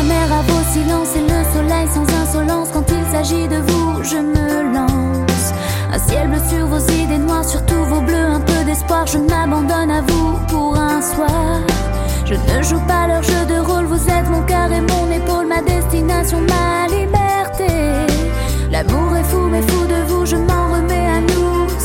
mer à vos silences et le soleil sans insolence. Quand il s'agit de vous, je me lance. Un ciel bleu sur vos idées noires, sur tous vos bleus, un peu d'espoir. Je m'abandonne à vous pour un soir. Je ne joue pas leur jeu de rôle, vous êtes mon cœur et mon épaule, ma destination, ma